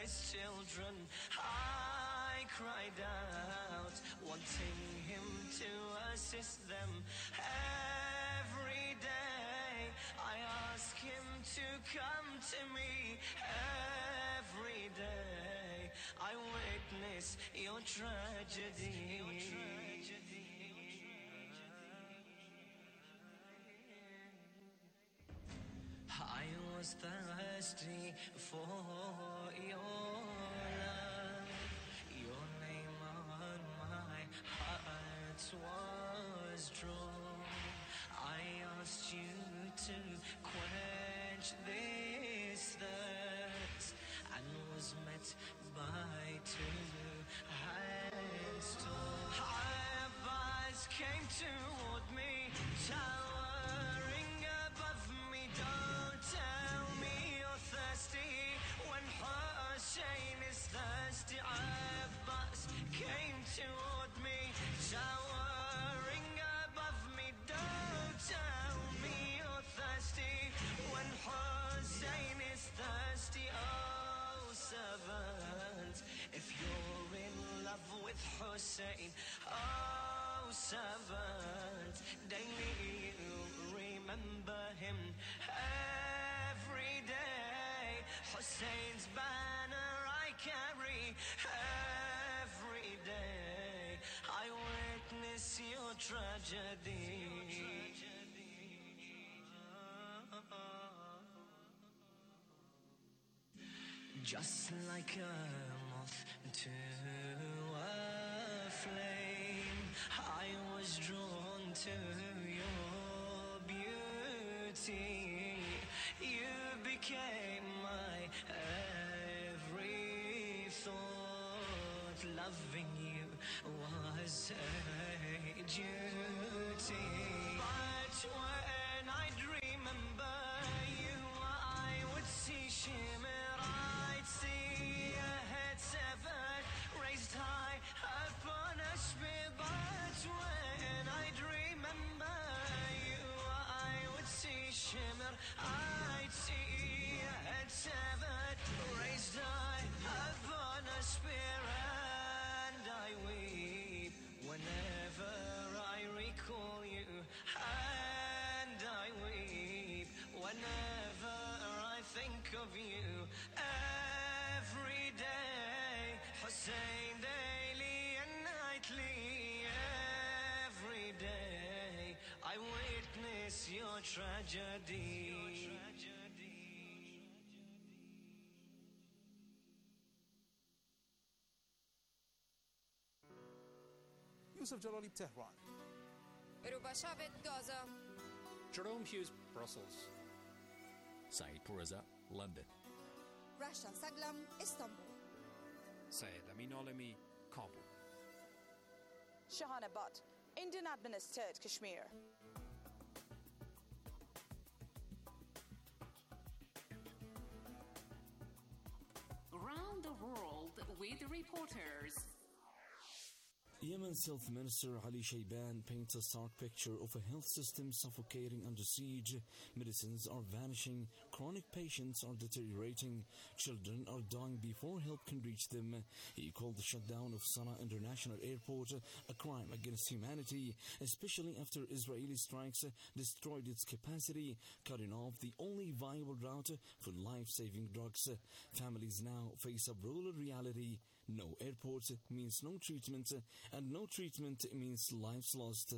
his children. I cried out, wanting him to assist them. Every day I ask him to come to me. Every day I witness your tragedy. I was thirsty for your love. Your name on my heart was drawn. I asked you to quench this thirst, and was met by 2 hands tall. Abbas came toward me, towering above me. Don't tell me you're thirsty when Hussein is thirsty. Abbas came toward me, towering above me. Don't tell me you're thirsty when Hussein is thirsty. Oh, servant, if you're in love with Hussein, oh, servant, daily you remember him. Every day Hussein's banner I carry. Every day I witness your tragedy. Just like a moth to a flame, I was drawn to your beauty. You became my every thought. Loving you was a duty. But when I'd remember you, I would see shimmer. I'd see a head severed, raised high upon a spear. But when I'd remember you, I would see shimmer. I'd see a head severed, raised high upon a spear. And I weep whenever I recall you. And I weep whenever I think of you. Every day, Hussein, daily and nightly. Every day I witness your tragedy. Yusuf Jalali, Tehran. Rubashavit, Gaza. Jerome Hughes, Brussels. Saeed Poureza, London. Rasha Saglam, Istanbul. Syed Amin Alami, Kabul. Shahana Butt, Indian administered Kashmir. Around the world with reporters. Yemen's Health Minister Ali Shayban paints a stark picture of a health system suffocating under siege. Medicines are vanishing, chronic patients are deteriorating, children are dying before help can reach them. He called the shutdown of Sana'a International Airport a crime against humanity, especially after Israeli strikes destroyed its capacity, cutting off the only viable route for life-saving drugs. Families now face a brutal reality. No airport means no treatment, and no treatment means lives lost.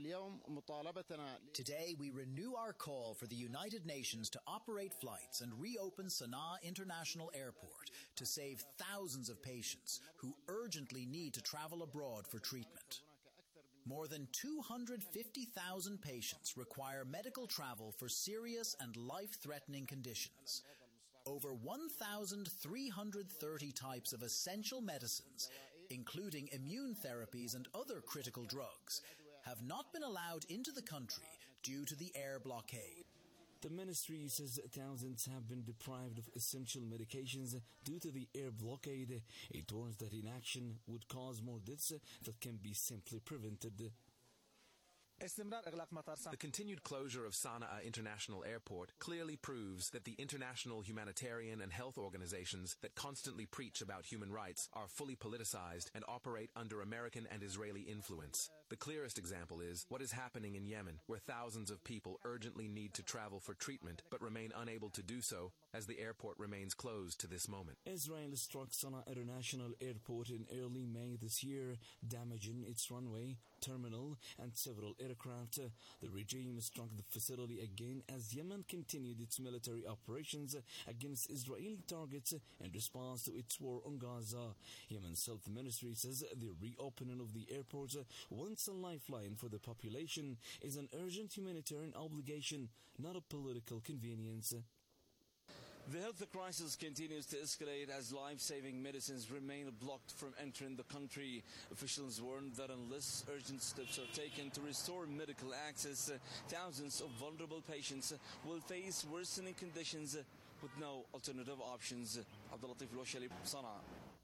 Today, we renew our call for the United Nations to operate flights and reopen Sana'a International Airport to save thousands of patients who urgently need to travel abroad for treatment. More than 250,000 patients require medical travel for serious and life-threatening conditions. Over 1,330 types of essential medicines, including immune therapies and other critical drugs, have not been allowed into the country due to the air blockade. The ministry says thousands have been deprived of essential medications due to the air blockade. It warns that inaction would cause more deaths that can be simply prevented. The continued closure of Sana'a International Airport clearly proves that the international humanitarian and health organizations that constantly preach about human rights are fully politicized and operate under American and Israeli influence. The clearest example is what is happening in Yemen, where thousands of people urgently need to travel for treatment but remain unable to do so as the airport remains closed to this moment. Israel struck Sana'a International Airport in early May this year, damaging its runway, terminal, and several aircraft. The regime struck the facility again as Yemen continued its military operations against Israeli targets in response to its war on Gaza. Yemen's health ministry says the reopening of the airport, once a lifeline for the population, is an urgent humanitarian obligation, not a political convenience. The health crisis continues to escalate as life-saving medicines remain blocked from entering the country. Officials warn that unless urgent steps are taken to restore medical access, thousands of vulnerable patients will face worsening conditions with no alternative options. Abdulatif Loshali, Sana'a.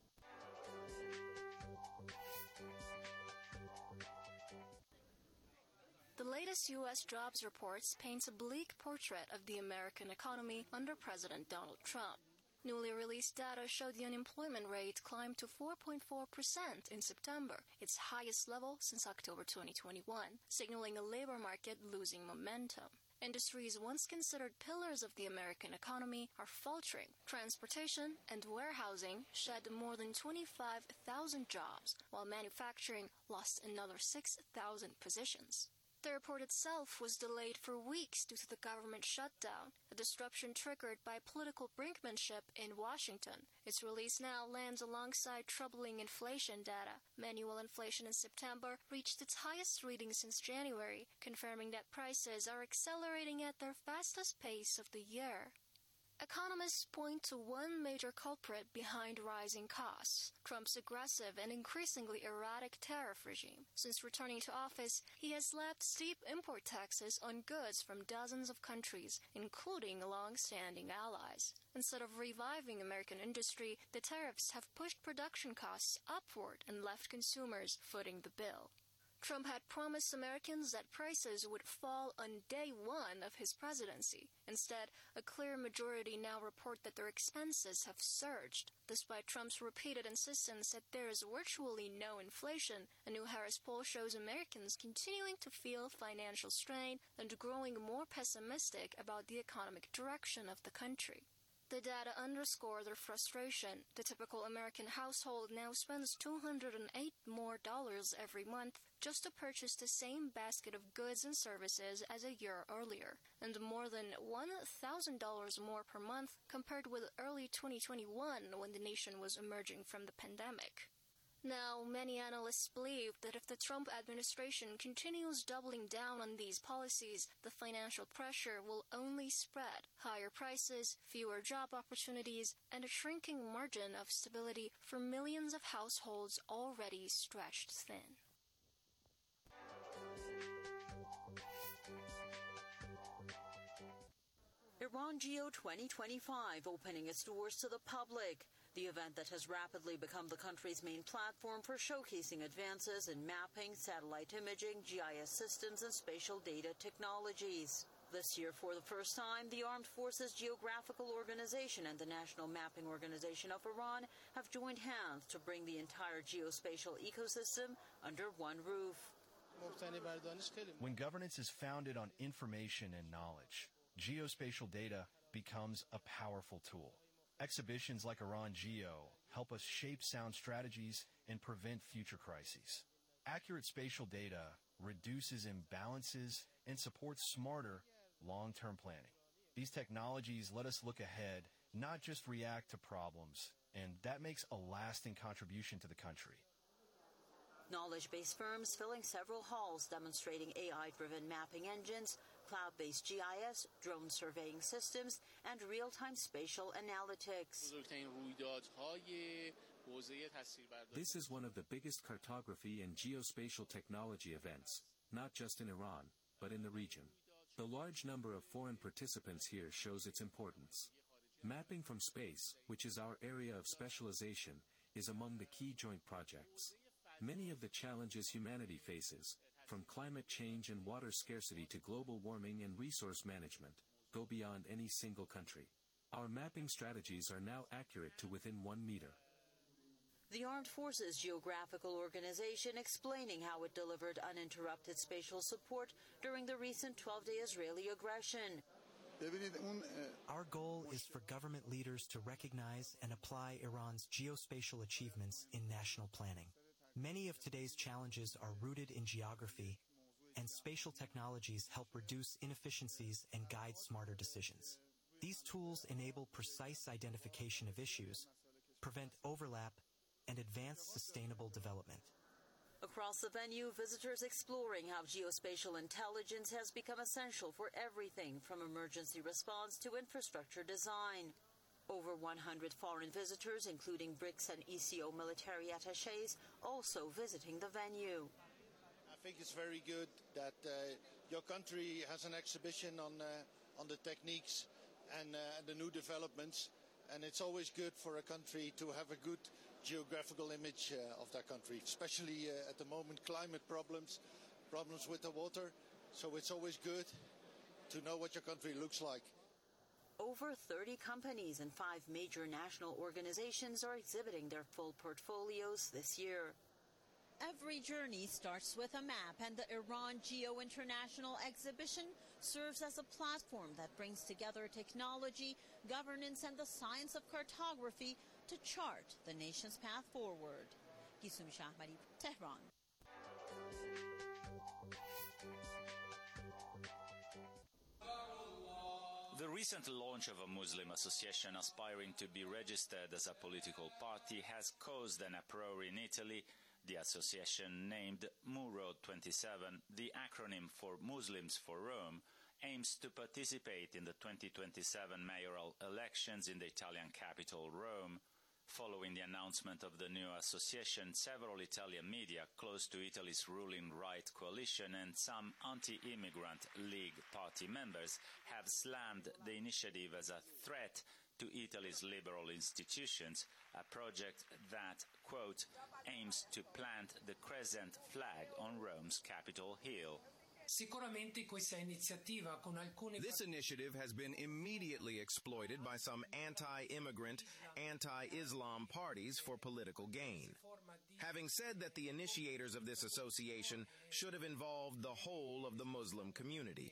The latest U.S. jobs reports paints a bleak portrait of the American economy under President Donald Trump. Newly released data showed the unemployment rate climbed to 4.4% in September, its highest level since October 2021, signaling a labor market losing momentum. Industries once considered pillars of the American economy are faltering. Transportation and warehousing shed more than 25,000 jobs, while manufacturing lost another 6,000 positions. The report itself was delayed for weeks due to the government shutdown, a disruption triggered by political brinkmanship in Washington. Its release now lands alongside troubling inflation data. Manual inflation in September reached its highest reading since January, confirming that prices are accelerating at their fastest pace of the year. Economists point to one major culprit behind rising costs: Trump's aggressive and increasingly erratic tariff regime. Since returning to office, he has slapped steep import taxes on goods from dozens of countries, including long-standing allies. Instead of reviving American industry, the tariffs have pushed production costs upward and left consumers footing the bill. Trump had promised Americans that prices would fall on day one of his presidency. Instead, a clear majority now report that their expenses have surged. Despite Trump's repeated insistence that there is virtually no inflation, a new Harris poll shows Americans continuing to feel financial strain and growing more pessimistic about the economic direction of the country. The data underscore their frustration. The typical American household now spends $208 more every month just to purchase the same basket of goods and services as a year earlier, and more than $1,000 more per month compared with early 2021 when the nation was emerging from the pandemic. Now, many analysts believe that if the Trump administration continues doubling down on these policies, the financial pressure will only spread. Higher prices, fewer job opportunities, and a shrinking margin of stability for millions of households already stretched thin. Iran Geo 2025 opening its doors to the public. The event that has rapidly become the country's main platform for showcasing advances in mapping, satellite imaging, GIS systems, and spatial data technologies. This year, for the first time, the Armed Forces Geographical Organization and the National Mapping Organization of Iran have joined hands to bring the entire geospatial ecosystem under one roof. When governance is founded on information and knowledge, geospatial data becomes a powerful tool. Exhibitions like Iran Geo help us shape sound strategies and prevent future crises. Accurate spatial data reduces imbalances and supports smarter, long-term planning. These technologies let us look ahead, not just react to problems, and that makes a lasting contribution to the country. Knowledge-based firms filling several halls demonstrating AI-driven mapping engines, cloud-based GIS, drone surveying systems, and real-time spatial analytics. This is one of the biggest cartography and geospatial technology events, not just in Iran, but in the region. The large number of foreign participants here shows its importance. Mapping from space, which is our area of specialization, is among the key joint projects. Many of the challenges humanity faces, from climate change and water scarcity to global warming and resource management, go beyond any single country. Our mapping strategies are now accurate to within 1 meter. The Armed Forces Geographical Organization explaining how it delivered uninterrupted spatial support during the recent 12-day Israeli aggression. Our goal is for government leaders to recognize and apply Iran's geospatial achievements in national planning. Many of today's challenges are rooted in geography, and spatial technologies help reduce inefficiencies and guide smarter decisions. These tools enable precise identification of issues, prevent overlap, and advance sustainable development. Across the venue, visitors exploring how geospatial intelligence has become essential for everything from emergency response to infrastructure design. Over 100 foreign visitors, including BRICS and ECO military attachés, also visiting the venue. I think it's very good that your country has an exhibition on the techniques and the new developments, and it's always good for a country to have a good geographical image of their country, especially at the moment climate problems with the water, so it's always good to know what your country looks like. Over 30 companies and 5 major national organizations are exhibiting their full portfolios this year. Every journey starts with a map, and the Iran Geo International Exhibition serves as a platform that brings together technology, governance, and the science of cartography to chart the nation's path forward. Gisum Shahmari, Tehran. The recent launch of a Muslim association aspiring to be registered as a political party has caused an uproar in Italy. The association, named MURO 27, the acronym for Muslims for Rome, aims to participate in the 2027 mayoral elections in the Italian capital, Rome. Following the announcement of the new association, several Italian media close to Italy's ruling right coalition and some anti-immigrant League party members have slammed the initiative as a threat to Italy's liberal institutions, a project that, quote, aims to plant the crescent flag on Rome's Capitol Hill. This initiative has been immediately exploited by some anti-immigrant, anti-Islam parties for political gain. Having said that the initiators of this association should have involved the whole of the Muslim community.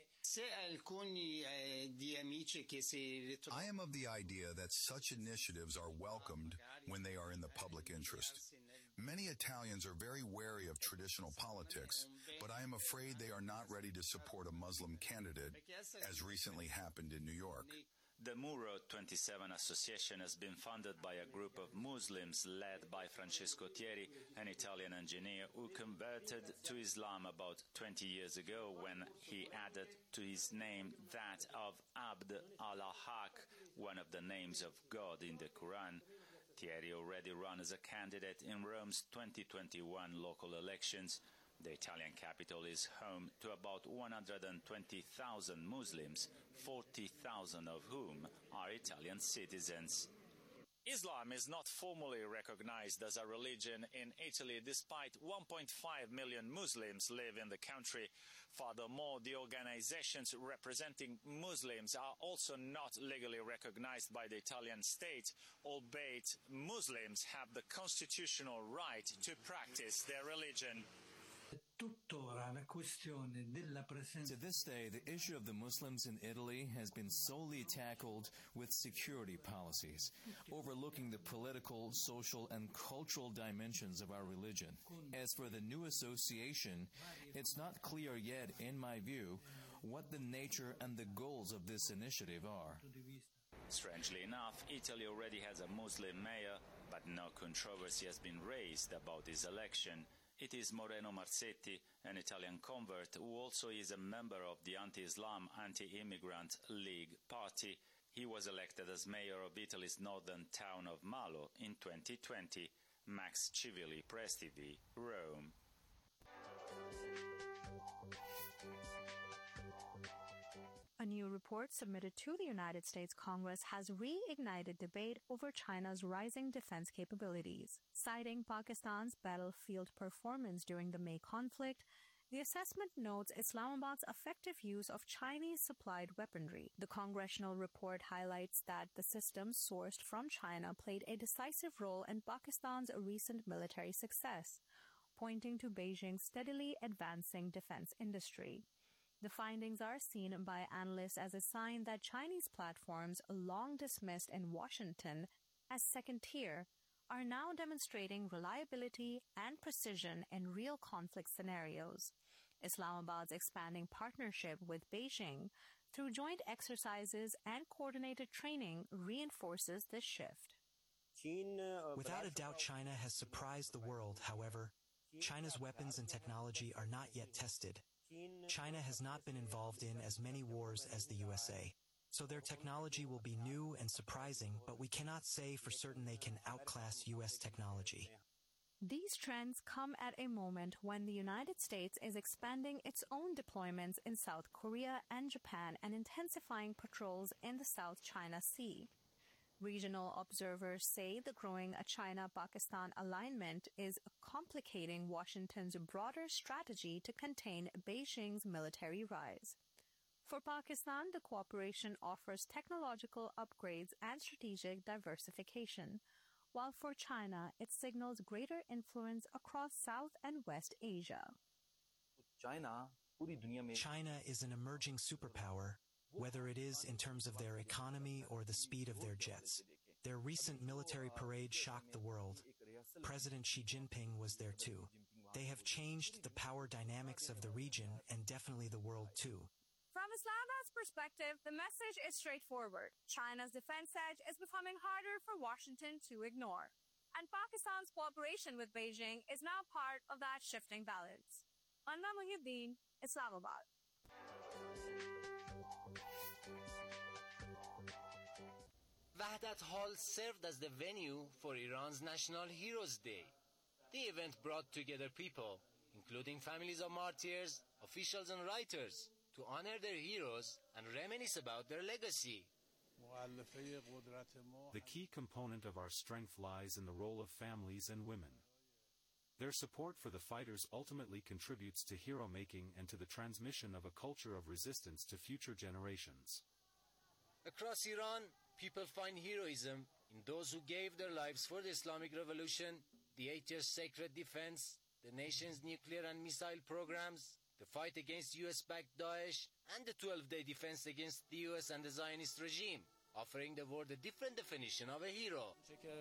I am of the idea that such initiatives are welcomed when they are in the public interest. Many Italians are very wary of traditional politics, but I am afraid they are not ready to support a Muslim candidate, as recently happened in New York. The MURO 27 association has been funded by a group of Muslims led by Francesco Thieri, an Italian engineer who converted to Islam about 20 years ago when he added to his name that of Abd al-Haq, one of the names of God in the Quran. Thieri already ran as a candidate in Rome's 2021 local elections. The Italian capital is home to about 120,000 Muslims, 40,000 of whom are Italian citizens. Islam is not formally recognized as a religion in Italy, despite 1.5 million Muslims live in the country. Furthermore, the organizations representing Muslims are also not legally recognized by the Italian state, albeit Muslims have the constitutional right to practice their religion. To this day, the issue of the Muslims in Italy has been solely tackled with security policies, overlooking the political, social, and cultural dimensions of our religion. As for the new association, it's not clear yet, in my view, what the nature and the goals of this initiative are. Strangely enough, Italy already has a Muslim mayor, but no controversy has been raised about his election. It is Moreno Marsetti, an Italian convert who also is a member of the anti-Islam, anti-immigrant League party. He was elected as mayor of Italy's northern town of Malo in 2020. Max Civili, Press TV, Rome. A new report submitted to the United States Congress has reignited debate over China's rising defense capabilities. Citing Pakistan's battlefield performance during the May conflict, The assessment notes Islamabad's effective use of Chinese-supplied weaponry. The congressional report highlights that the systems sourced from China played a decisive role in Pakistan's recent military success, pointing to Beijing's steadily advancing defense industry. The findings are seen by analysts as a sign that Chinese platforms, long dismissed in Washington as second-tier, are now demonstrating reliability and precision in real conflict scenarios. Islamabad's expanding partnership with Beijing through joint exercises and coordinated training reinforces this shift. Without a doubt, China has surprised the world. However, China's weapons and technology are not yet tested. China has not been involved in as many wars as the USA. So their technology will be new and surprising, but we cannot say for certain they can outclass U.S. technology. These trends come at a moment when the United States is expanding its own deployments in South Korea and Japan and intensifying patrols in the South China Sea. Regional observers say the growing China-Pakistan alignment is complicating Washington's broader strategy to contain Beijing's military rise. For Pakistan, the cooperation offers technological upgrades and strategic diversification, while for China, it signals greater influence across South and West Asia. China is an emerging superpower, whether it is in terms of their economy or the speed of their jets. Their recent military parade shocked the world. President Xi Jinping was there too. They have changed the power dynamics of the region and definitely the world too. From Islamabad's perspective, the message is straightforward. China's defense edge is becoming harder for Washington to ignore. And Pakistan's cooperation with Beijing is now part of that shifting balance. Anna Muhyiddin, Islamabad. Wahdat Hall served as the venue for Iran's National Heroes Day. The event brought together people, including families of martyrs, officials and writers, to honor their heroes and reminisce about their legacy. The key component of our strength lies in the role of families and women. Their support for the fighters ultimately contributes to hero-making and to the transmission of a culture of resistance to future generations. Across Iran, people find heroism in those who gave their lives for the Islamic Revolution, the 8 years sacred defense, the nation's nuclear and missile programs, the fight against US-backed Daesh, and the 12-day defense against the US and the Zionist regime, offering the world a different definition of a hero.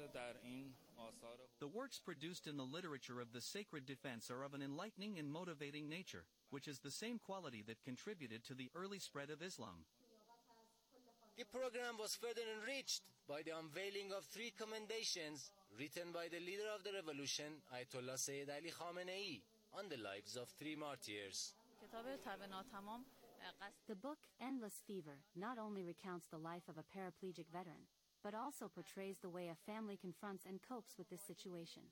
The works produced in the literature of the sacred defense are of an enlightening and motivating nature, which is the same quality that contributed to the early spread of Islam. The program was further enriched by the unveiling of 3 commendations written by the leader of the revolution, Ayatollah Sayyid Ali Khamenei, on the lives of 3 martyrs. The book, Endless Fever, not only recounts the life of a paraplegic veteran, but also portrays the way a family confronts and copes with this situation.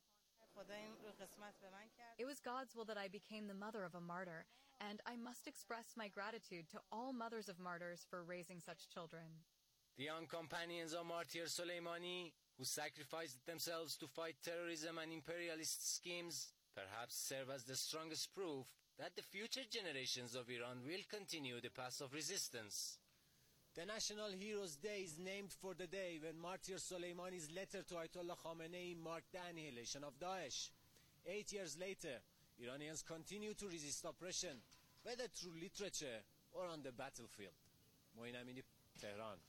It was God's will that I became the mother of a martyr, and I must express my gratitude to all mothers of martyrs for raising such children. The young companions of martyr Soleimani, who sacrificed themselves to fight terrorism and imperialist schemes, perhaps serve as the strongest proof that the future generations of Iran will continue the path of resistance. The National Heroes Day is named for the day when martyr Soleimani's letter to Ayatollah Khamenei marked the annihilation of Daesh. 8 years later, Iranians continue to resist oppression, whether through literature or on the battlefield. Moin Amini, Tehran.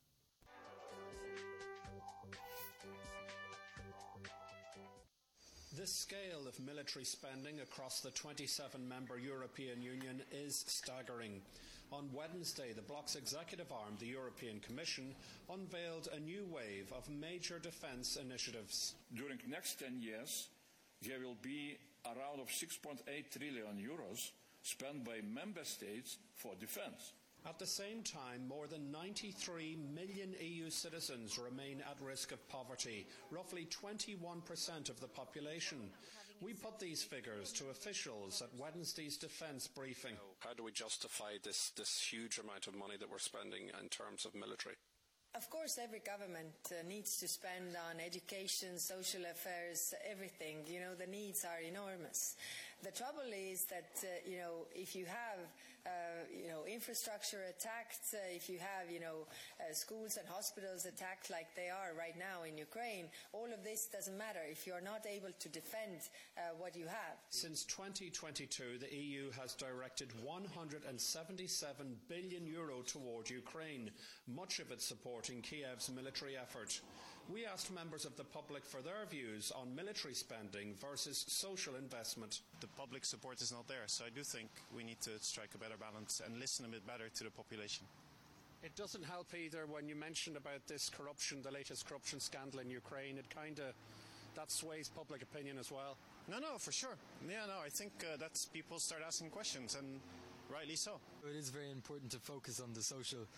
The scale of military spending across the 27-member European Union is staggering. On Wednesday, the bloc's executive arm, the European Commission, unveiled a new wave of major defence initiatives. During the next 10 years, there will be around 6.8 trillion euros spent by member states for defence. At the same time, more than 93 million EU citizens remain at risk of poverty, roughly 21% of the population. We put these figures to officials at Wednesday's defence briefing. How do we justify this huge amount of money that we're spending in terms of military? Of course, every government needs to spend on education, social affairs, everything. The needs are enormous. The trouble is that, if you have, infrastructure attacked, if you have, schools and hospitals attacked like they are right now in Ukraine, all of this doesn't matter if you're not able to defend what you have. Since 2022, the EU has directed €177 billion toward Ukraine, much of it supporting Kiev's military effort. We asked members of the public for their views on military spending versus social investment. The public support is not there, so I do think we need to strike a better balance and listen a bit better to the population. It doesn't help either when you mentioned about this corruption, the latest corruption scandal in Ukraine. That sways public opinion as well. No, for sure. I think that's people start asking questions, and rightly so. It is very important to focus on the social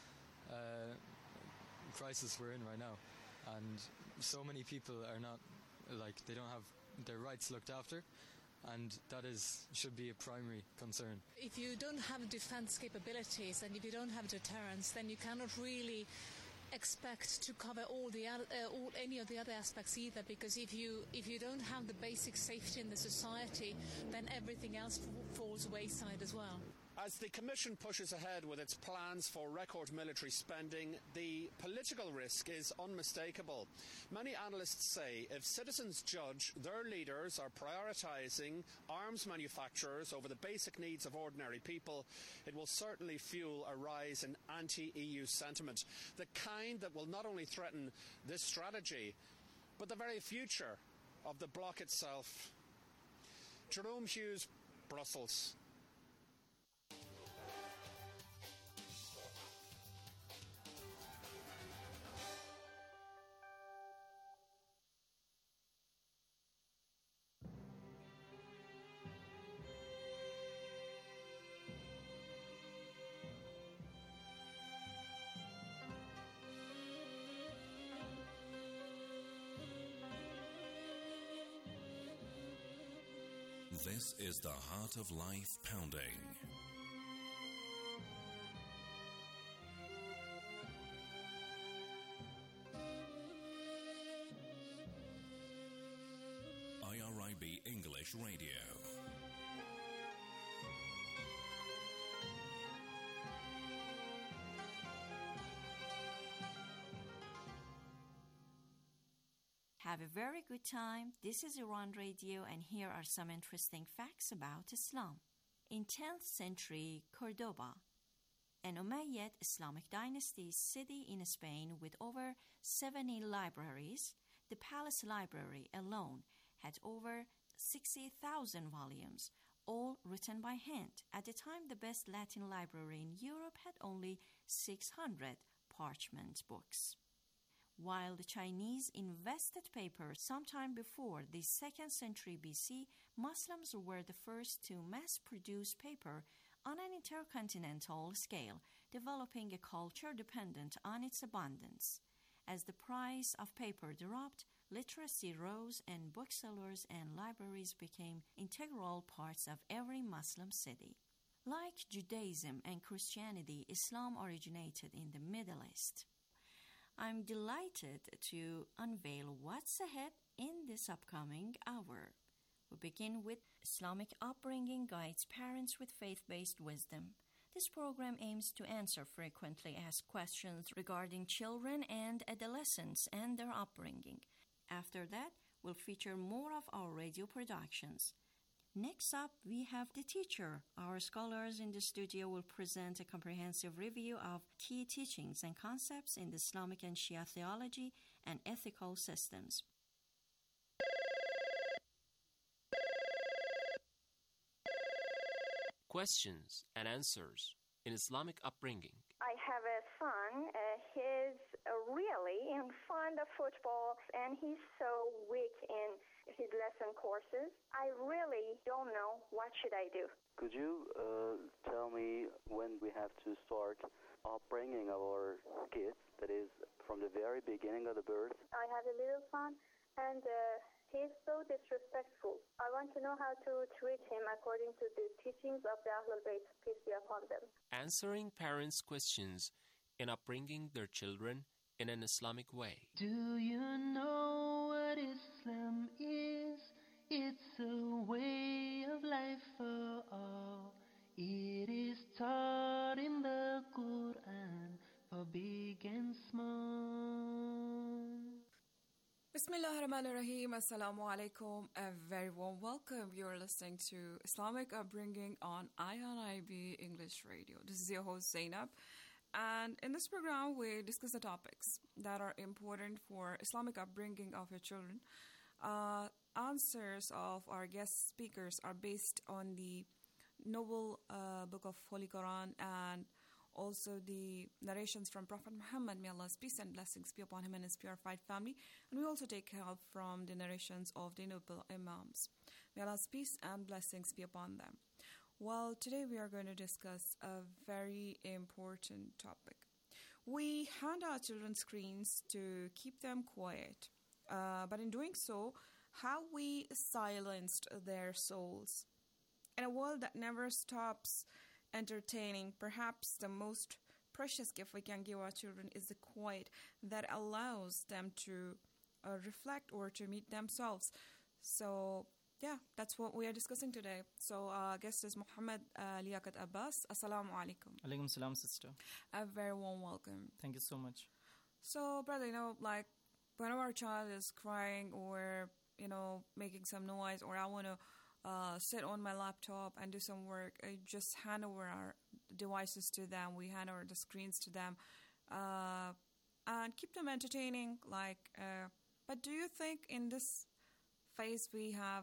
crisis we're in right now. And so many people are not, they don't have their rights looked after, and that should be a primary concern. If you don't have defense capabilities and if you don't have deterrence, then you cannot really expect to cover any of the other aspects either, because if you don't have the basic safety in the society, then everything else falls wayside as well. As the Commission pushes ahead with its plans for record military spending, the political risk is unmistakable. Many analysts say if citizens judge their leaders are prioritising arms manufacturers over the basic needs of ordinary people, it will certainly fuel a rise in anti-EU sentiment, the kind that will not only threaten this strategy, but the very future of the bloc itself. Jerome Hughes, Brussels. This is the Heart of Life Pounding. IRIB English Radio. Have a very good time. This is Iran Radio, and here are some interesting facts about Islam. In 10th century Cordoba, an Umayyad Islamic dynasty city in Spain with over 70 libraries, the Palace Library alone had over 60,000 volumes, all written by hand. At the time, the best Latin library in Europe had only 600 parchment books. While the Chinese invested paper sometime before the 2nd century BC, Muslims were the first to mass-produce paper on an intercontinental scale, developing a culture dependent on its abundance. As the price of paper dropped, literacy rose, and booksellers and libraries became integral parts of every Muslim city. Like Judaism and Christianity, Islam originated in the Middle East. I'm delighted to unveil what's ahead in this upcoming hour. We begin with Islamic Upbringing Guides Parents with Faith-Based Wisdom. This program aims to answer frequently asked questions regarding children and adolescents and their upbringing. After that, we'll feature more of our radio productions. Next up, we have The Teacher. Our scholars in the studio will present a comprehensive review of key teachings and concepts in the Islamic and Shia theology and ethical systems. Questions and answers in Islamic upbringing. I have a son. He's really fond of football, and he's so weak in his lesson courses. I really don't know what should I do. Could you tell me when we have to start upbringing our kids, that is, from the very beginning of the birth? I have a little son, and he's so disrespectful. I want to know how to treat him according to the teachings of the Ahlul Bayt, peace be upon them. Answering parents' questions in upbringing their children in an Islamic way. Do you know what Islam is? It's a way of life for all. It is taught in the Quran for big and small. Bismillah ar-Rahman ar-Rahim. Assalamu alaikum. A very warm welcome. You're listening to Islamic Upbringing on IRIB English Radio. This is your host Zainab. And in this program, we discuss the topics that are important for Islamic upbringing of your children. Answers of our guest speakers are based on the noble book of Holy Quran and also the narrations from Prophet Muhammad, may Allah's peace and blessings be upon him and his purified family. And we also take help from the narrations of the noble Imams. May Allah's peace and blessings be upon them. Well, today we are going to discuss a very important topic. We hand our children screens to keep them quiet, but in doing so, have we silenced their souls? In a world that never stops entertaining, perhaps the most precious gift we can give our children is the quiet that allows them to reflect or to meet themselves. So, yeah, that's what we are discussing today. So, our guest is Muhammad Liaquat Abbas. Assalamu alaikum. Alaikum salam, sister. A very warm welcome. Thank you so much. So, brother, like, whenever our child is crying or, making some noise, or I want to sit on my laptop and do some work, I just hand over our devices to them. We hand over the screens to them and keep them entertaining. But do you think in this phase we have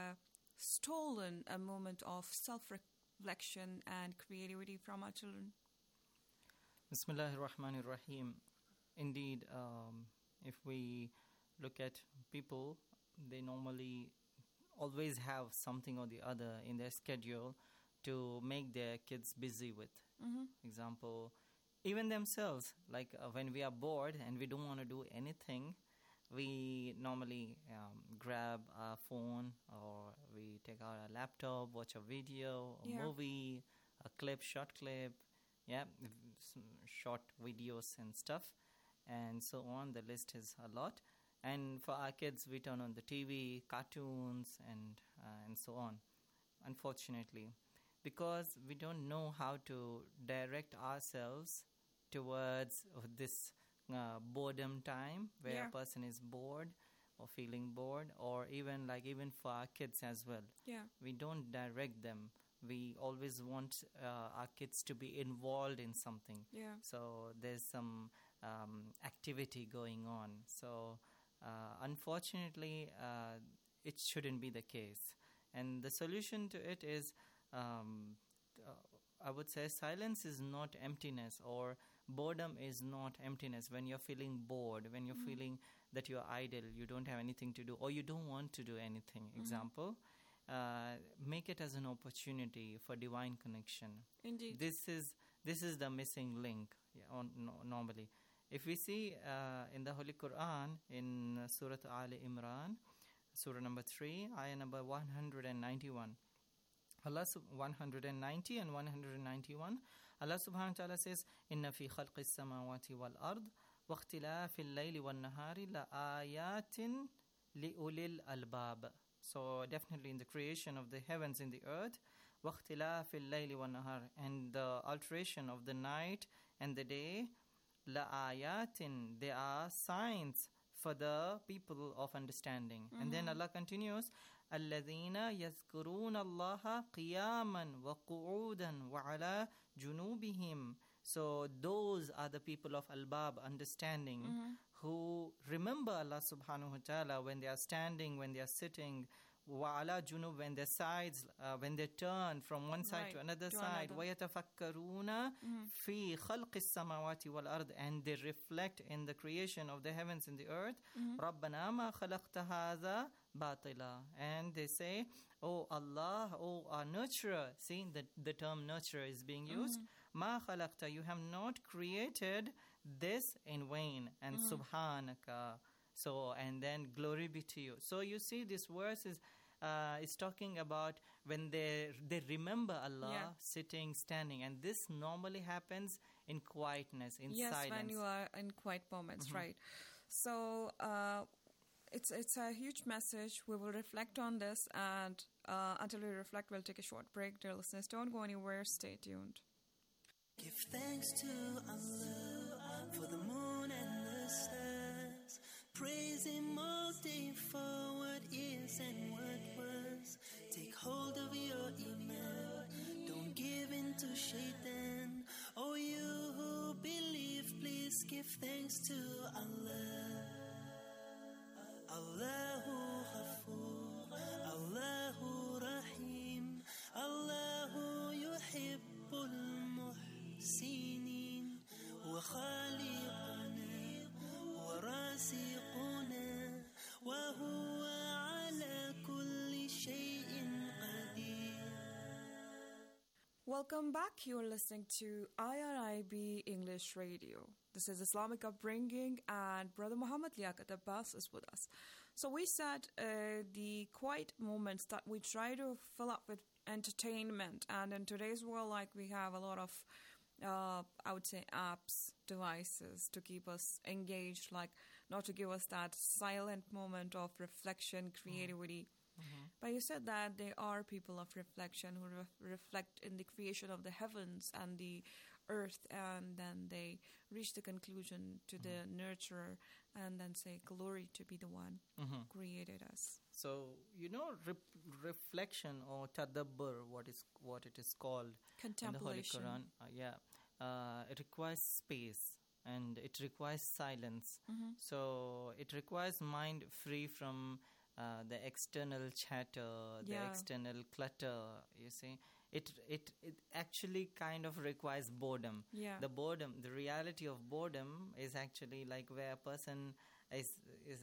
stolen a moment of self-reflection and creativity from our children? Bismillahir Rahmanir Rahim. Indeed, if we look at people, they normally always have something or the other in their schedule to make their kids busy with. Mm-hmm. Example, even themselves, when we are bored and we don't want to do anything, we normally grab our phone or we take out our laptop, watch a video, a movie, a short clip, some short videos and stuff, and so on. The list is a lot. And for our kids, we turn on the TV, cartoons, and so on, unfortunately. Because we don't know how to direct ourselves towards this boredom time where a person is bored or feeling bored, or even for our kids as well. Yeah. We don't direct them. We always want our kids to be involved in something. Yeah. So there's some activity going on. So unfortunately, it shouldn't be the case. And the solution to it is, I would say, silence is not emptiness, or boredom is not emptiness. When you're feeling bored, when you're feeling that you're idle, you don't have anything to do, or you don't want to do anything, example, make it as an opportunity for divine connection. Indeed. This is the missing link normally. If we see in the Holy Quran, in Surah Ali Imran, Surah number 3, ayah number 191, Allah 190 and 191, Allah subhanahu wa ta'ala says, Inna fi khalqis samawati wal ard wa ikhtilafil layli wan nahari la ayatin li ulil albab. So definitely in the creation of the heavens and the earth, wa ikhtilafil layli wan nahar, and the alteration of the night and the day, la ayatin, there are signs for the people of understanding. And then Allah continues, الَّذِينَ يَذْكُرُونَ اللَّهَ قِيَامًا وَقُعُودًا وَعَلَى جُنُوبِهِمْ. So those are the people of albab, understanding, who remember Allah subhanahu wa ta'ala when they are standing, when they are sitting, وَعَلَى جُنُوب, when their sides, when they turn from one side to another side, وَيَتَفَكَّرُونَ فِي خَلْقِ السَّمَاوَاتِ وَالْأَرْضِ, and they reflect in the creation of the heavens and the earth, رَبَّنَا مَا خَلَقْتَ هَذَا بَاطِلًا, and they say, Oh Allah, oh our nurturer, see the term nurturer is being used, مَا خَلَقْتَ, you have not created this in vain, and subhanaka. So, and then glory be to you. So you see, this verse is talking about when they remember Allah sitting, standing, and this normally happens in quietness, in yes, silence. Yes, when you are in quiet moments, right. So it's a huge message. We will reflect on this, and until we reflect, we'll take a short break. Dear listeners, don't go anywhere. Stay tuned. Give thanks to Allah for the moon and the stars. Praise Him all day for what is and what was. Take hold of your iman. Don't give in to shaitan. Oh, you who believe, please give thanks to Allah. Allahu Ghafoor, Allahu Rahim, Allahu Yuhibbul Muhsinin, Wa Khaliquna, Wa Raziquna, Wa Huwa Ala Kulli Shay'in Qadir. Welcome back. You're listening to IRIB English Radio. This is Islamic Upbringing, and Brother Muhammad Liaquat Abbas is with us. So we said the quiet moments that we try to fill up with entertainment, and in today's world, like, we have a lot of, I would say, apps, devices to keep us engaged, like not to give us that silent moment of reflection, creativity. But you said that there are people of reflection who reflect in the creation of the heavens and the earth, and then they reach the conclusion to the nurturer and then say, glory to be the one who created us. So, reflection or tadabbur, what it is called contemplation in the Holy Quran, it requires space and it requires silence. So it requires mind free from the external chatter, the external clutter, you see. It actually kind of requires boredom. Yeah. The reality of boredom is actually like where a person is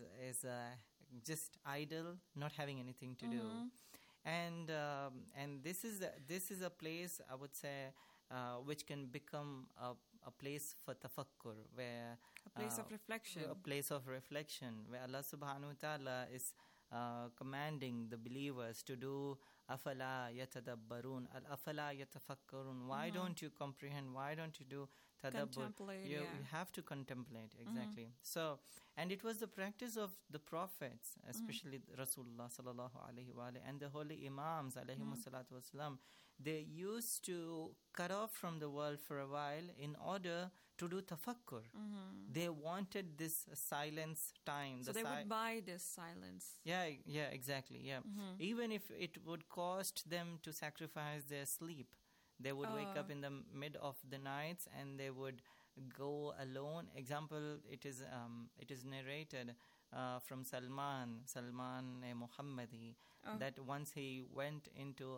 just idle, not having anything to do. And this is a place, I would say, which can become a place for tafakkur, where a place of reflection. A place of reflection, where Allah subhanahu wa ta'ala is commanding the believers to do afala yatadabbarun, afala yatafakkarun. Why don't you comprehend? Why don't you do tadabbur? You have to contemplate, exactly. So, and it was the practice of the prophets, especially Rasulullah sallallahu alaihi wa alihi, and the holy imams alaihimu salatu wasalam. They used to cut off from the world for a while in order to do tafakkur. They wanted this silence time. So they would buy this silence. Yeah, exactly, yeah. Even if it would cost them to sacrifice their sleep. They would wake up in the mid of the nights and they would go alone. Example, it is narrated from Salman Muhammadi, that once he went into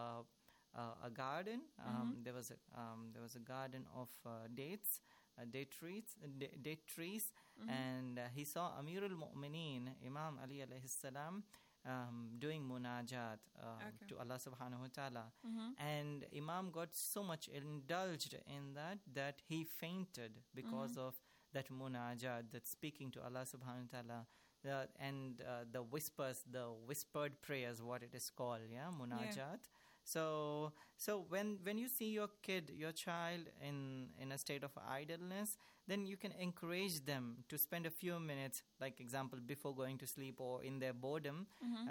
a garden. There was a garden of date trees, and he saw Amirul Mu'mineen, Imam Ali alayhi salam, doing munajat to Allah subhanahu wa ta'ala. And Imam got so much indulged in that he fainted because of that munajat, that speaking to Allah subhanahu wa ta'ala, and the whispered prayers, what it is called, munajat. Yeah. So when you see your child in a state of idleness, then you can encourage them to spend a few minutes, like example, before going to sleep or in their boredom,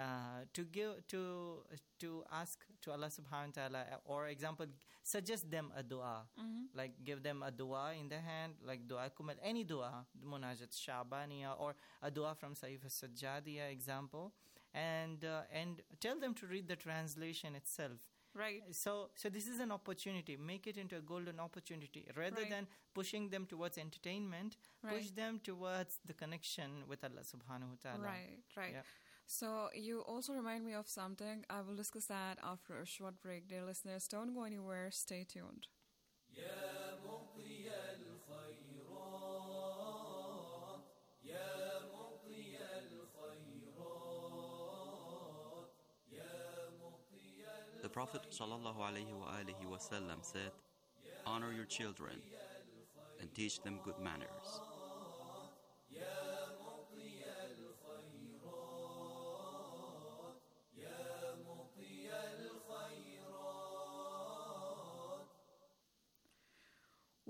to ask to Allah subhanahu wa ta'ala, or example, suggest them a dua, like give them a dua in their hand, like dua kumal, any dua, munajat Shabaniya, or a dua from Saif al-Sajjadiya, example. And tell them to read the translation itself. Right. So this is an opportunity. Make it into a golden opportunity. Rather than pushing them towards entertainment, push them towards the connection with Allah subhanahu wa ta'ala. Right. Yeah. So you also remind me of something. I will discuss that after a short break. Dear listeners, don't go anywhere. Stay tuned. The Prophet ﷺ said, honor your children and teach them good manners.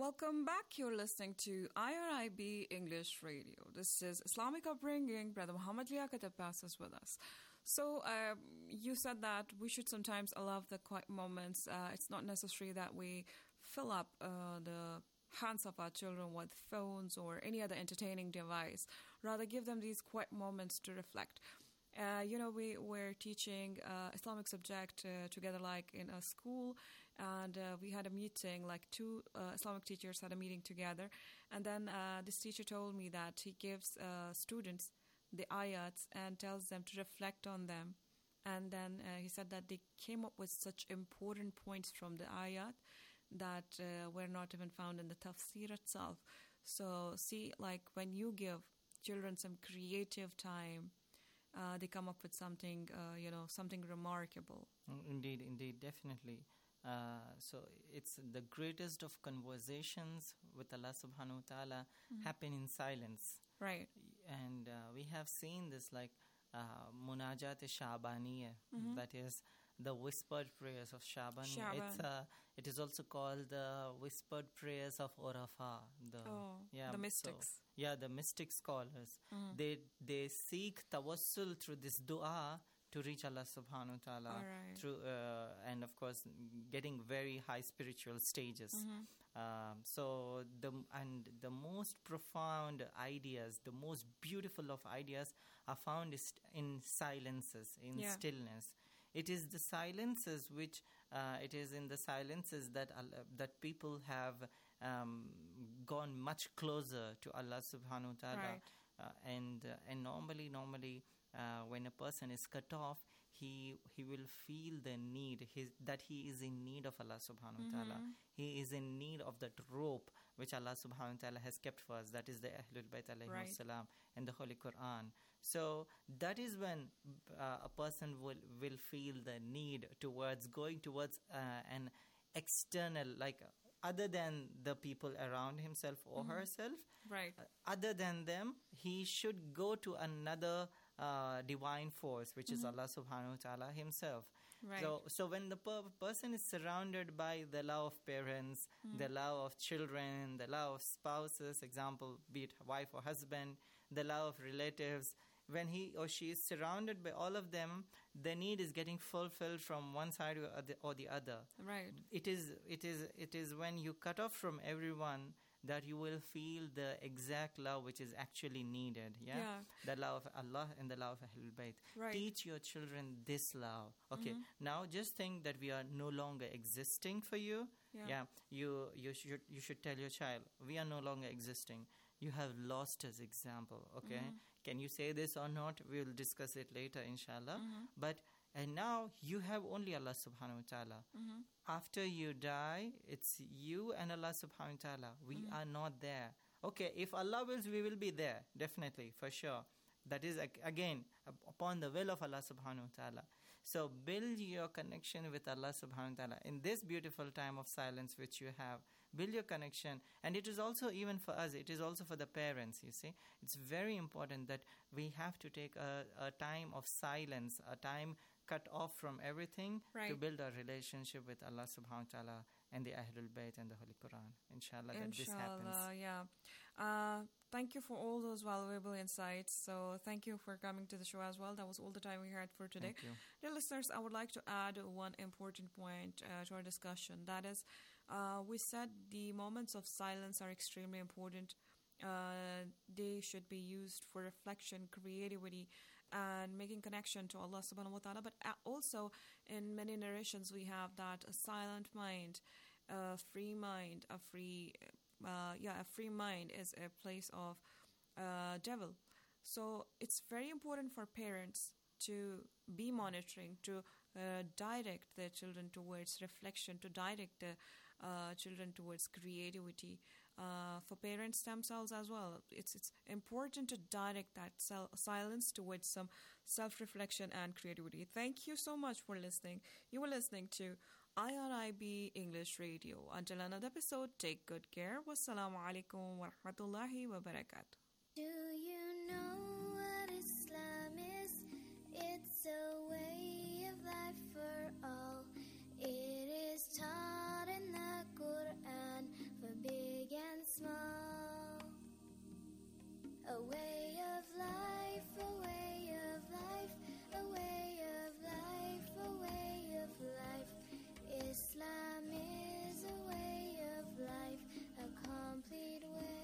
Welcome back. You're listening to IRIB English Radio. This is Islamic Upbringing. Brother Muhammad Liaquat Abbas is with us. So you said that we should sometimes allow the quiet moments. It's not necessary that we fill up the hands of our children with phones or any other entertaining device. Rather, give them these quiet moments to reflect. We were teaching Islamic subject together, like in a school, and we had a meeting, like two Islamic teachers had a meeting together, and then this teacher told me that he gives students the ayats and tells them to reflect on them, and then he said that they came up with such important points from the ayat that were not even found in the tafsir itself. So see, like when you give children some creative time, they come up with something, something remarkable. Indeed, definitely. So it's the greatest of conversations with Allah subhanahu wa ta'ala happen in silence. Right. And we have seen this like Munajat-e-Sha'baniyya, that is the whispered prayers of Shaban. It is also called the whispered prayers of Urafa. The mystics. The mystic scholars. They seek tawassul through this dua to reach Allah subhanahu wa ta'ala through and of course getting very high spiritual stages. So the most profound ideas, the most beautiful of ideas are found in silences, in stillness. It is the silences which it is in the silences that that people have gone much closer to Allah subhanahu wa ta'ala. And normally when a person is cut off, he will feel the need that he is in need of Allah subhanahu wa ta'ala. He is in need of that rope which Allah subhanahu wa ta'ala has kept for us. That is the Ahlul Bayt alayhi salam and the Holy Quran. So that is when a person will feel the need towards going towards an external, like other than the people around himself or herself. Right. Other than them, he should go to another divine force, which is Allah subhanahu wa ta'ala himself. Right. So when the person is surrounded by the love of parents, the love of children, the love of spouses, example, be it wife or husband, the love of relatives, when he or she is surrounded by all of them, the need is getting fulfilled from one side or the other. Right. It is when you cut off from everyone that you will feel the exact love which is actually needed. The love of Allah and the love of Ahlul Bayt. Right. Teach your children this love. Okay, now just think that we are no longer existing for you. You should tell your child, we are no longer existing. You have lost as example. Okay, can you say this or not? We will discuss it later, inshallah. And now you have only Allah subhanahu wa ta'ala. After you die, it's you and Allah subhanahu wa ta'ala. We are not there. Okay, if Allah wills, we will be there, definitely, for sure. That is, again, upon the will of Allah subhanahu wa ta'ala. So build your connection with Allah subhanahu wa ta'ala. In this beautiful time of silence which you have, build your connection. And it is also even for us, it is also for the parents, you see. It's very important that we have to take a time of silence, a time cut off from everything to build a relationship with Allah subhanahu wa ta'ala and the Ahlul Bayt and the Holy Quran. Inshallah, that this happens. Thank you for all those valuable insights. So thank you for coming to the show as well. That was all the time we had for today. Thank you. Dear listeners, I would like to add one important point to our discussion. That is, we said the moments of silence are extremely important. They should be used for reflection, creativity, and making connection to Allah subhanahu wa ta'ala. But also in many narrations we have that a silent mind, a free mind, a free mind is a place of devil. So it's very important for parents to be monitoring, to direct their children towards reflection, to direct the children towards creativity. For parents themselves as well, it's important to direct that silence towards some self-reflection and creativity. Thank you so much for listening. You were listening to IRIB English Radio. Until another episode, take good care. Wassalamu alaikum wa rahmatullahi wa barakatuh. Do you know what Islam is? It's a way of life for all. It is taught in the Quran, forbidden a way of life, a way of life, a way of life, a way of life. Islam is a way of life, a complete way.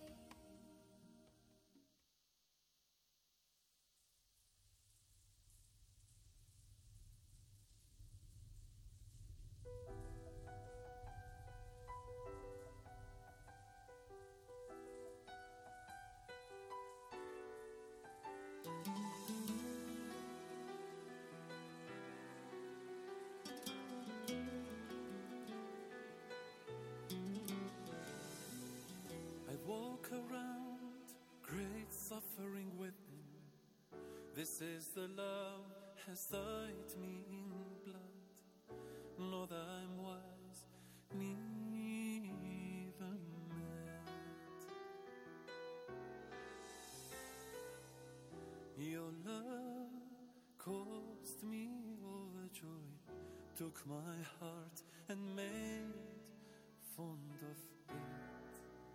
I walk around, great suffering within. This is the love has dyed me in blood. Know that I'm wise, neither mad. Your love caused me all the joy, took my heart and made fond of it,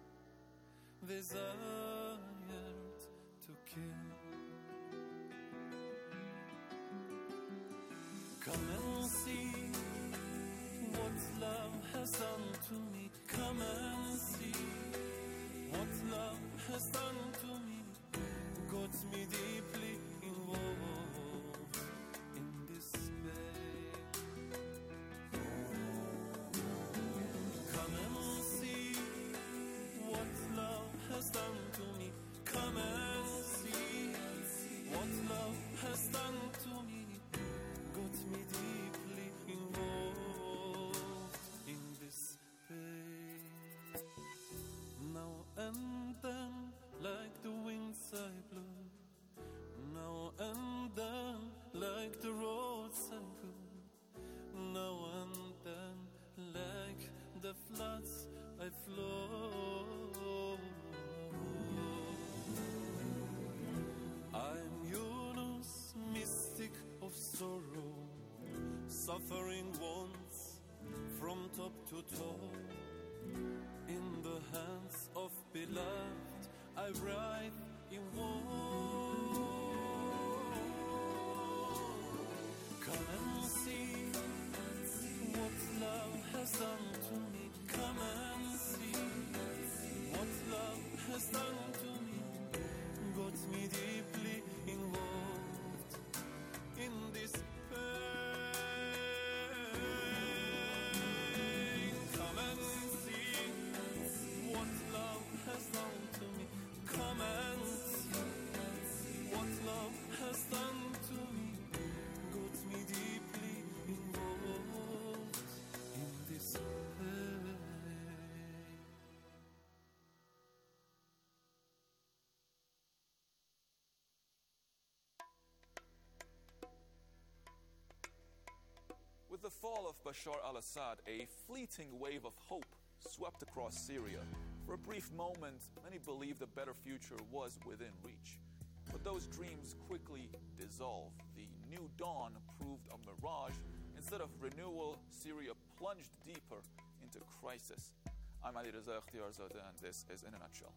desired to kill. Come and see what love has done to me. Come and see what love has done to me. Got me deeply involved in this pain. Come and see what love has done to me. Come and see what love has done to me. Got me deeply involved in this pain. Now and then, like the winds I blow. Now and then, like the roads I go. Now and then, like the floods I flow. I'm Yunus, mystic of sorrow, suffering once from top to toe. In the hands of beloved, I writhe in woe. Come and see what love has done to me. Come and see what love has done to me. Got me deeply involved in this pain. Come and see what love has done to me. Come and see what love has done to me. Got me deeply involved in this pain. With the fall of Bashar al-Assad, a fleeting wave of hope swept across Syria. For a brief moment, many believed a better future was within reach. But those dreams quickly dissolved. The new dawn proved a mirage. Instead of renewal, Syria plunged deeper into crisis. I'm Ali Reza Ikhtiarzadeh, and this is In a Nutshell.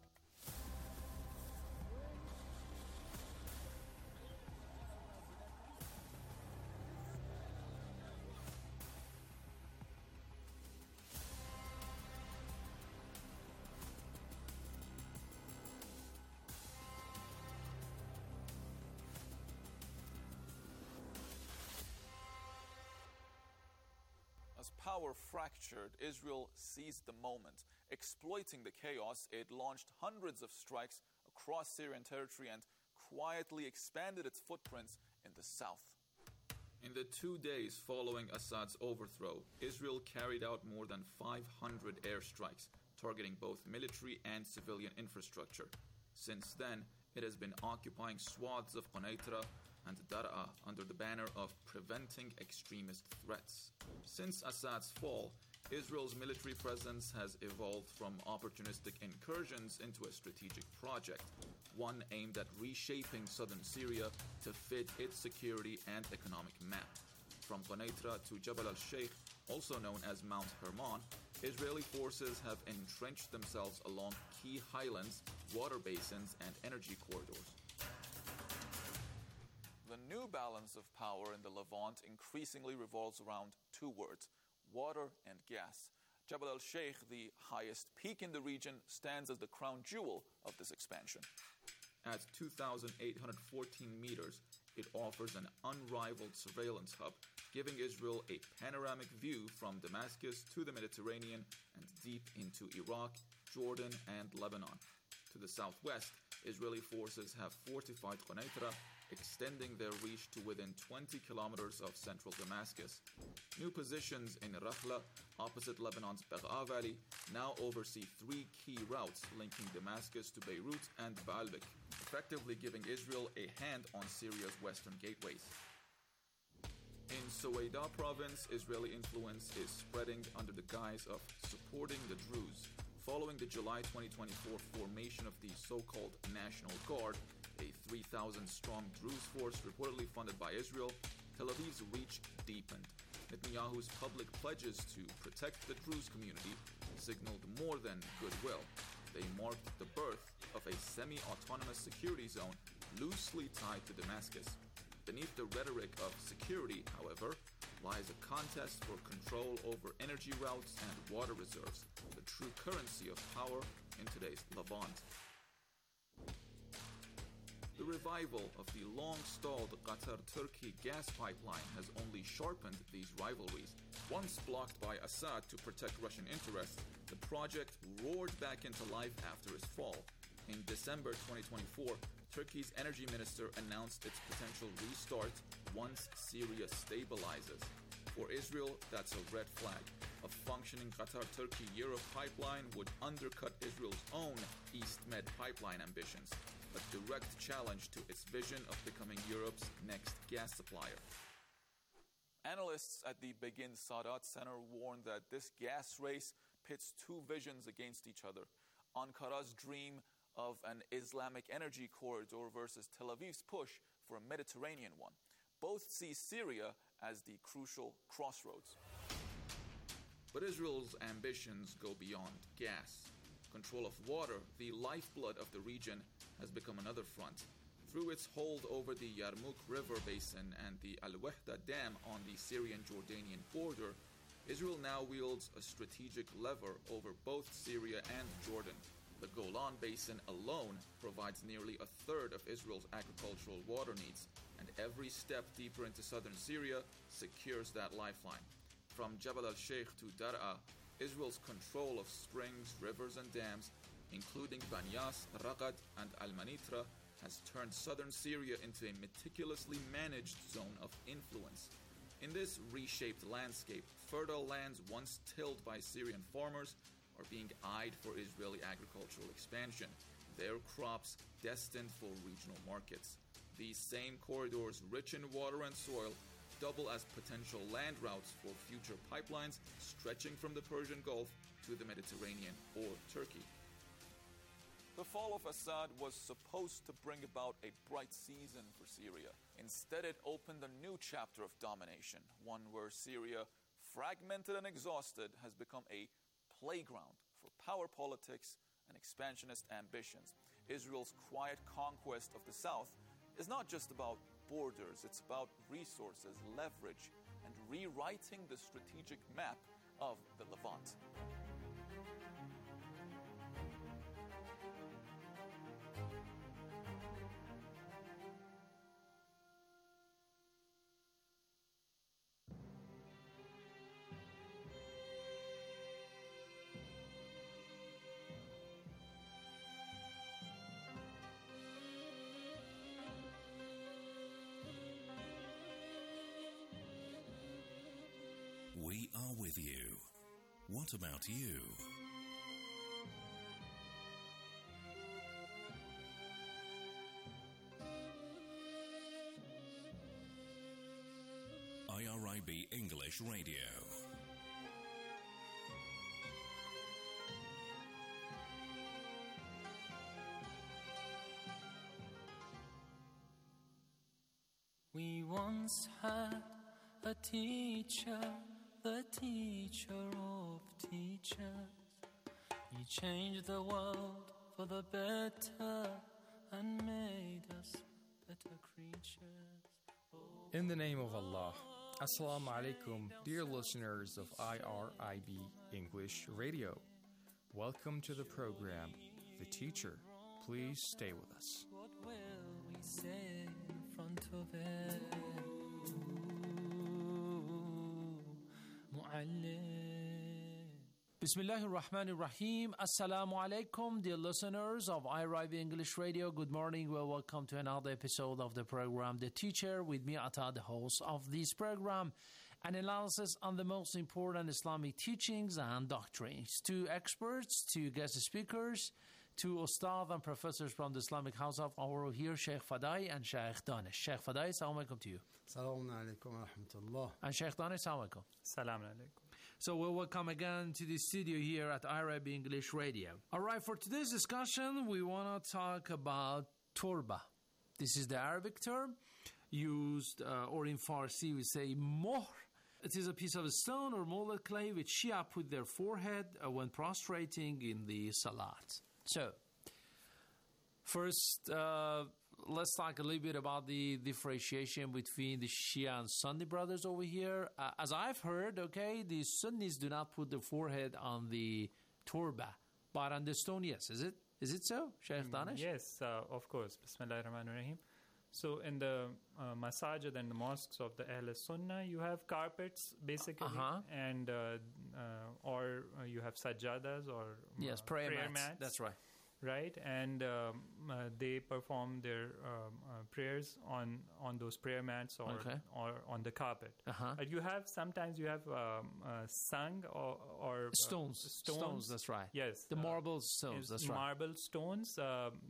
As power fractured, Israel seized the moment. Exploiting the chaos, it launched hundreds of strikes across Syrian territory and quietly expanded its footprints in the south. In the 2 days following Assad's overthrow, Israel carried out more than 500 airstrikes, targeting both military and civilian infrastructure. Since then, it has been occupying swaths of Quneitra and Daraa under the banner of preventing extremist threats. Since Assad's fall, Israel's military presence has evolved from opportunistic incursions into a strategic project, one aimed at reshaping southern Syria to fit its security and economic map. From Quneitra to Jabal al-Sheikh, also known as Mount Hermon, Israeli forces have entrenched themselves along key highlands, water basins, and energy corridors. The new balance of power in the Levant increasingly revolves around two words: water and gas. Jabal al-Sheikh, the highest peak in the region, stands as the crown jewel of this expansion. At 2,814 meters, it offers an unrivaled surveillance hub, giving Israel a panoramic view from Damascus to the Mediterranean and deep into Iraq, Jordan, and Lebanon. To the southwest, Israeli forces have fortified Quneitra, extending their reach to within 20 kilometers of central Damascus. New positions in Rakhla, opposite Lebanon's Begaa Valley, now oversee three key routes linking Damascus to Beirut and Baalbek, effectively giving Israel a hand on Syria's western gateways. In Suwaida province, Israeli influence is spreading under the guise of supporting the Druze. Following the July 2024 formation of the so-called National Guard, a 3,000-strong Druze force reportedly funded by Israel, Tel Aviv's reach deepened. Netanyahu's public pledges to protect the Druze community signaled more than goodwill. They marked the birth of a semi-autonomous security zone loosely tied to Damascus. Beneath the rhetoric of security, however, lies a contest for control over energy routes and water reserves, the true currency of power in today's Levant. The revival of the long-stalled Qatar-Turkey gas pipeline has only sharpened these rivalries. Once blocked by Assad to protect Russian interests, the project roared back into life after its fall. In December 2024, Turkey's energy minister announced its potential restart once Syria stabilizes. For Israel, that's a red flag. A functioning Qatar-Turkey-Europe pipeline would undercut Israel's own East Med pipeline ambitions, a direct challenge to its vision of becoming Europe's next gas supplier. Analysts at the Begin Sadat Center warn that this gas race pits two visions against each other: Ankara's dream of an Islamic energy corridor versus Tel Aviv's push for a Mediterranean one. Both see Syria as the crucial crossroads. But Israel's ambitions go beyond gas. Control of water, the lifeblood of the region, has become another front. Through its hold over the Yarmouk River basin and the Al-Wahda Dam on the Syrian-Jordanian border, Israel now wields a strategic lever over both Syria and Jordan. The Golan Basin alone provides nearly a third of Israel's agricultural water needs, and every step deeper into southern Syria secures that lifeline. From Jabal al-Sheikh to Dar'a, Israel's control of springs, rivers, and dams, including Banyas, Raqad, and Al-Manitra, has turned southern Syria into a meticulously managed zone of influence. In this reshaped landscape, fertile lands once tilled by Syrian farmers are being eyed for Israeli agricultural expansion, their crops destined for regional markets. These same corridors, rich in water and soil, double as potential land routes for future pipelines stretching from the Persian Gulf to the Mediterranean or Turkey. The fall of Assad was supposed to bring about a bright season for Syria. Instead, it opened a new chapter of domination, one where Syria, fragmented and exhausted, has become a playground for power politics and expansionist ambitions. Israel's quiet conquest of the south is not just about borders, it's about resources, leverage, and rewriting the strategic map of the Levant. We are with you. What about you? IRIB English Radio. We once had a teacher, the teacher of teachers. He changed the world for the better and made us better creatures. In the name of Allah, Assalamu alaikum, dear listeners of IRIB English Radio. Welcome to the program, The Teacher. Please stay with us. What will we say in front of it? Bismillahir Rahmanir Rahim. Assalamu alaikum, dear listeners of IRIB English Radio. Good morning. Well, welcome to another episode of the program, The Teacher, with me, Ata, the host of this program. An analysis on the most important Islamic teachings and doctrines. Two experts, two guest speakers, two ustad and professors from the Islamic House of our here, Sheikh Fadai and Sheikh Danish. Sheikh Fadai, assalamu alaikum to you. Assalamu alaikum wa rahmatullah. And Sheikh Danish, assalamu alaikum. Assalamu alaikum. So we'll welcome again to the studio here at IRIB English Radio. All right, for today's discussion, we want to talk about turba. This is the Arabic term used, or in Farsi we say mohr. It is a piece of stone or molded clay which Shia put their forehead when prostrating in the salat. So, first, let's talk a little bit about the differentiation between the Shia and Sunni brothers over here. As I've heard, okay, the Sunnis do not put the forehead on the turba, but on the stone, yes. Is it so, Sheikh Danish? Yes, of course. Bismillahirrahmanirrahim. So in the masajid and the mosques of the Ahl Sunnah, you have carpets basically, and or you have sajjadas or prayer mats. That's right. Right, and they perform their prayers on those prayer mats or on the carpet. You have sometimes sung or stones. That's right. Yes, the marble stones. That's right. Marble stones,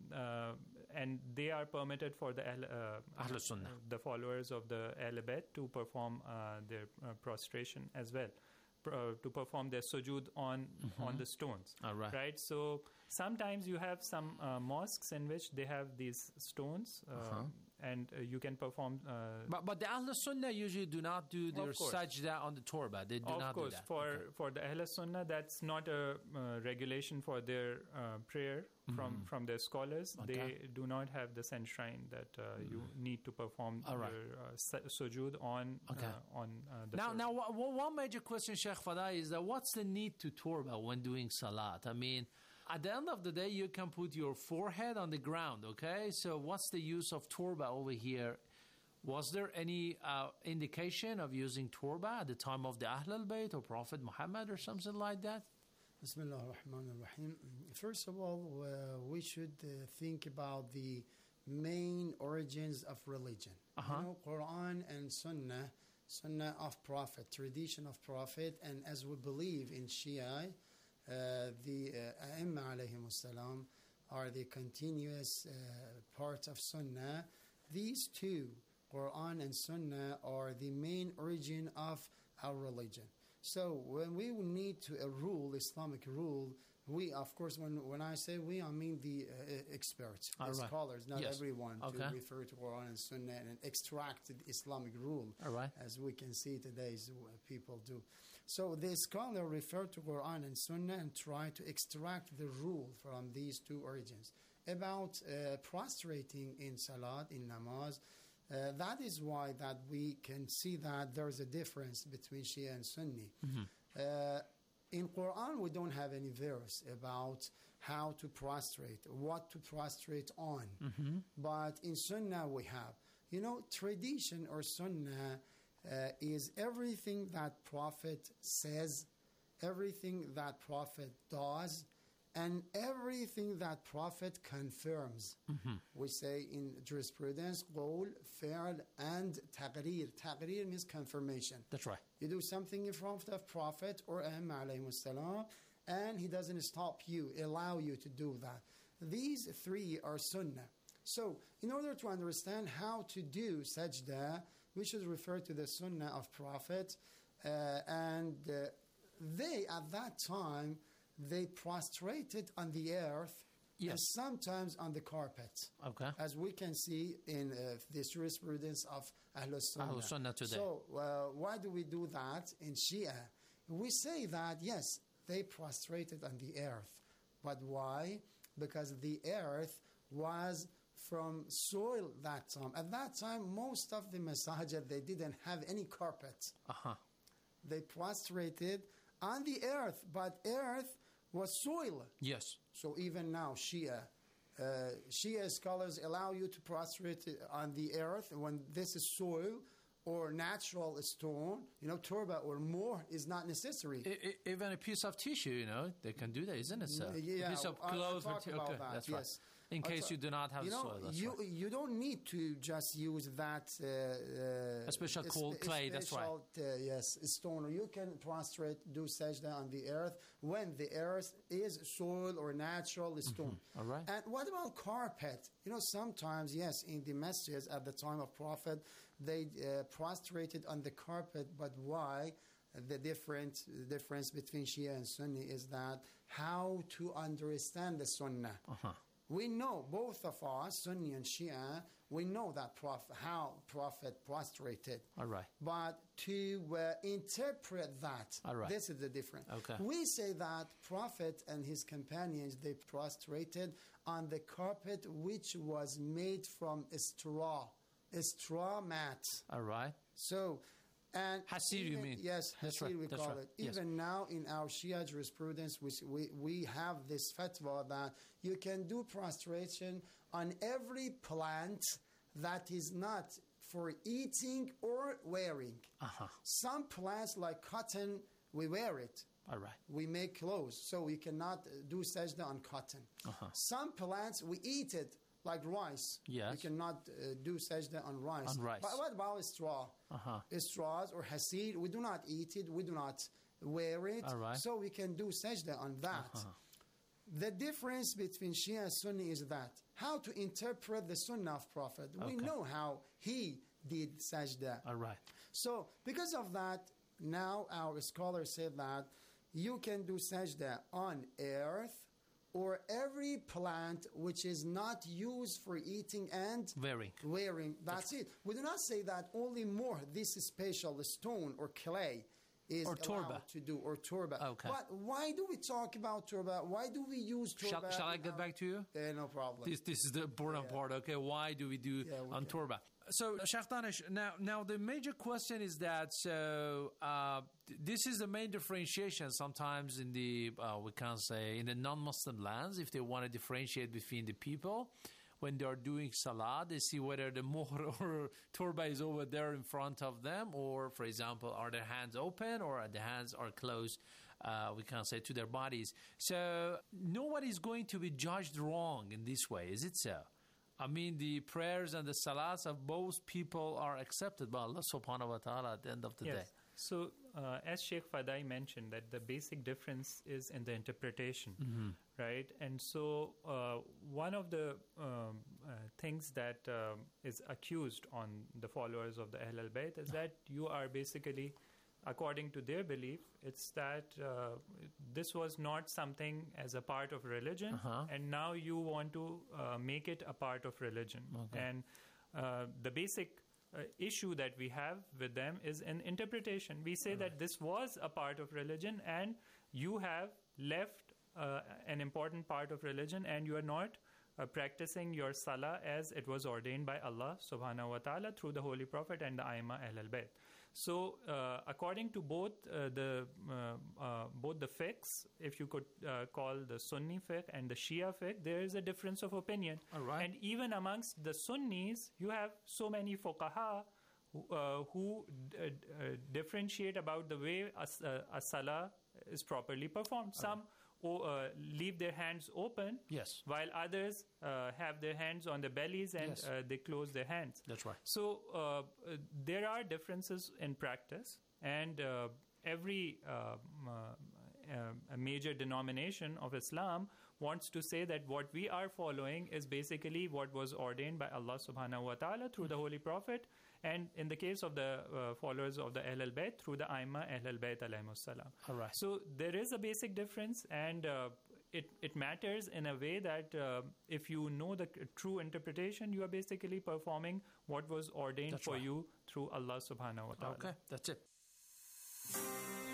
and they are permitted for the Ahl Sunnah, the followers of the Ahl Bayt, to perform their prostration as well. To perform their sujood on the stones. Right. So sometimes you have some mosques in which they have these stones, and you can perform. But the Ahl Sunnah usually do not do their sajda on the turba. They do not do that. Of course, for the Ahl Sunnah, that's not a regulation for their prayer from their scholars. They do not have this enshrine that you need to perform your sujood on the turba. Now, one major question, Sheikh Fadai, is that what's the need to turba when doing salat? I mean, at the end of the day, you can put your forehead on the ground, okay? So what's the use of turba over here? Was there any indication of using turba at the time of the Ahlul Bayt or Prophet Muhammad or something like that? Bismillah ar-Rahman ar-Rahim. First of all, we should think about the main origins of religion. Quran and Sunnah of Prophet, tradition of Prophet, and as we believe in Shia, the A'imma alayhim salam are the continuous part of Sunnah. These two, Quran and Sunnah, are the main origin of our religion. So when we need to rule, Islamic rule, we, of course, when I say we, I mean the experts, the scholars, not everyone, to refer to Quran and Sunnah and extract the Islamic rule, as we can see today's people do. So the scholar refer to Quran and Sunnah and try to extract the rule from these two origins. About prostrating in Salat, in Namaz, that is why that we can see that there's a difference between Shia and Sunni. In Quran, we don't have any verse about how to prostrate, what to prostrate on. But in Sunnah, we have. You know, tradition or Sunnah is everything that Prophet says, everything that Prophet does, and everything that Prophet confirms. We say in jurisprudence, qawl, fi'l, and taqreer. Taqreer means confirmation. That's right. You do something in front of Prophet or Aim alayhi salam, and he doesn't stop you, allow you to do that. These three are Sunnah. So, in order to understand how to do sajda, we should refer to the Sunnah of Prophet, and they, at that time, they prostrated on the earth and sometimes on the carpet. Okay. As we can see in the jurisprudence of Ahlul Sunnah. Ahlul Sunnah today. So why do we do that in Shia? We say that, yes, they prostrated on the earth. But why? Because the earth was from soil that time. At that time, most of the masajid, they didn't have any carpet. They prostrated on the earth, but earth was soil. Yes. So even now, Shia scholars allow you to prostrate on the earth when this is soil or natural stone, turba or more is not necessary. Even a piece of tissue, they can do that, isn't it, sir? Yeah, a piece of clothes material. Okay, that, that's yes. right. In case you do not have soil, that's right. You don't need to just use that a special clay, that's right. Yes, stone. You can prostrate, do sajda on the earth when the earth is soil or natural stone. All right. And what about carpet? Sometimes, yes, in the masjids at the time of Prophet, they prostrated on the carpet, but why? The difference between Shia and Sunni is that how to understand the Sunnah. We know, both of us, Sunni and Shia, we know that how Prophet prostrated. All right. But to interpret that, this is the difference. Okay. We say that Prophet and his companions, they prostrated on the carpet which was made from straw mat. All right. So, and hasir, you mean? Yes, hasir, right. we call it. Even now in our Shia jurisprudence, we have this fatwa that you can do prostration on every plant that is not for eating or wearing. Some plants like cotton, we wear it. All right. We make clothes, so we cannot do sajda on cotton. Some plants, we eat it, like rice. Yes. We cannot do sajda on rice. But what about straw? Straws or hasir, we do not eat it, we do not wear it. All right. So we can do sajda on that. The difference between Shia and Sunni is that how to interpret the Sunnah of Prophet. We know how he did sajda. All right. So because of that, now our scholars say that you can do sajda on earth or every plant which is not used for eating and wearing. That's it. We do not say that only more this special stone or clay is allowed to do, or turba. Okay. But why do we talk about turba? Why do we use turba? Shall I get back to you? No problem. This is the important part. Okay, why do we do on turba? So, Sheikh Danish, now the major question is that, this is the main differentiation sometimes in the, we can say, in the non-Muslim lands, if they want to differentiate between the people. When they are doing salah, they see whether the mohr or turba is over there in front of them, or, for example, are their hands open or the hands are closed, we can say, to their bodies. So, nobody is going to be judged wrong in this way, is it so? I mean, the prayers and the salahs of both people are accepted by Allah subhanahu wa ta'ala at the end of the day. So, as Sheikh Fadai mentioned, that the basic difference is in the interpretation, right? And so, one of the things that is accused on the followers of the Ahl al-Bayt is that you are basically, according to their belief, it's that this was not something as a part of religion, and now you want to make it a part of religion. And the basic issue that we have with them is an interpretation. We say that this was a part of religion, and you have left an important part of religion, and you are not practicing your salah as it was ordained by Allah subhanahu wa ta'ala through the Holy Prophet and the Aimma Ahl al-Bayt. So, according to both the fiqhs, if you could call the Sunni fiqh and the Shia fiqh, there is a difference of opinion. And even amongst the Sunnis, you have so many fuqaha who differentiate about the way a salah is properly performed. Some leave their hands open, while others have their hands on their bellies and they close their hands. That's right. So there are differences in practice, and every a major denomination of Islam wants to say that what we are following is basically what was ordained by Allah subhanahu wa ta'ala through the Holy Prophet, and in the case of the followers of the Ahl al-Bayt, through the Aimma Ahl al-Bayt alayhimus salam. All right. So there is a basic difference, and it matters in a way that if you know the true interpretation, you are basically performing what was ordained for you through Allah subhanahu wa ta'ala. Okay, that's it.